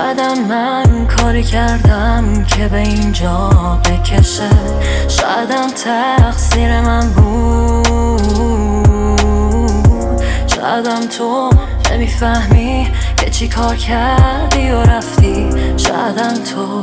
شایدم من کاری کردم که به اینجا بکشه، شایدم تقصیر من بود، شایدم تو نمیفهمی که چی کار کردی و رفتی، شایدم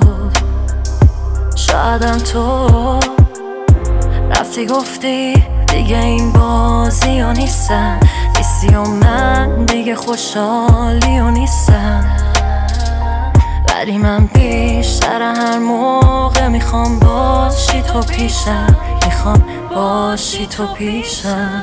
تو رفتی گفتی دیگه این بازی ها نیستن، نیستی و من دیگه خوشحالی و نیستم، ولی من بیشتر هر موقع میخوام باشی تو پیشم، میخوام باشی تو پیشم.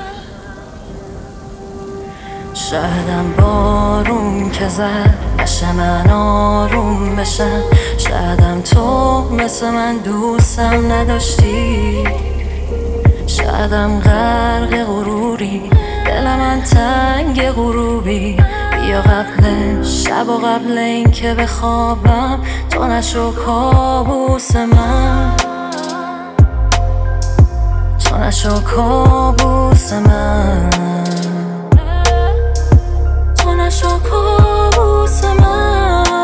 شایدم بارون که زد نشه من آروم بشم، شایدم تو مثل من دوستم نداشتی، شایدم غرق غروری دل من تنگ غروبی، بیا قبل شب و قبل این که بخوابم تو نشو کابوس من، تو نشو کابوس من، تو نشو کابوس من.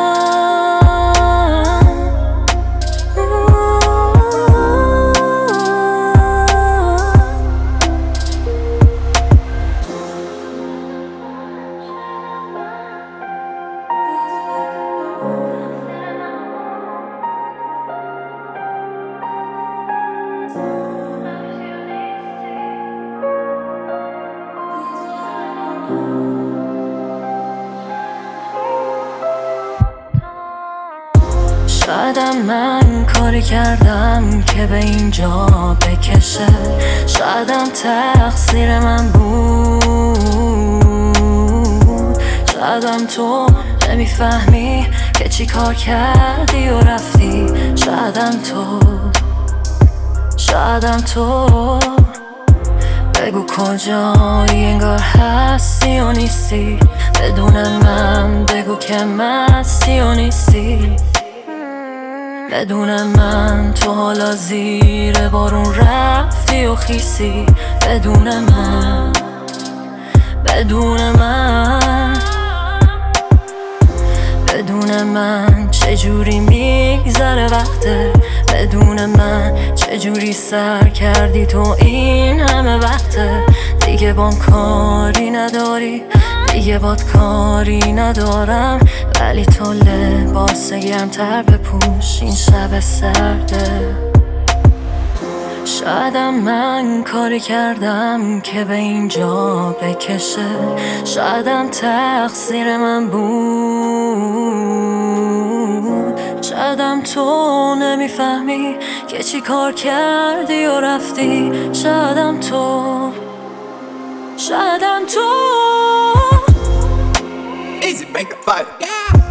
شایدم من کاری کردم که به اینجا بکشه، شایدم تقصیر من بود، شایدم تو نمیفهمی که چی کار کردی و رفتی، شایدم تو بگو کجایی انگار هستی و نیستی، بدون من بگو که مستی و نیستی، بدون من تو حالا زیر بارون رفتی و خیسی، بدون من چجوری میگذره وقته، بدون من چجوری سر کردی تو این همه وقته، دیگه بام کاری نداری، دیگه باد کاری ندارم، ولی تو لباس گرمتر بپوش این شب سرده. شایدم من کاری کردم که به اینجا بکشه، شایدم تقصیر من بود، شایدم تو نمیفهمی که چی کار کردی و رفتی، شایدم تو Easy, make a fight. Yeah.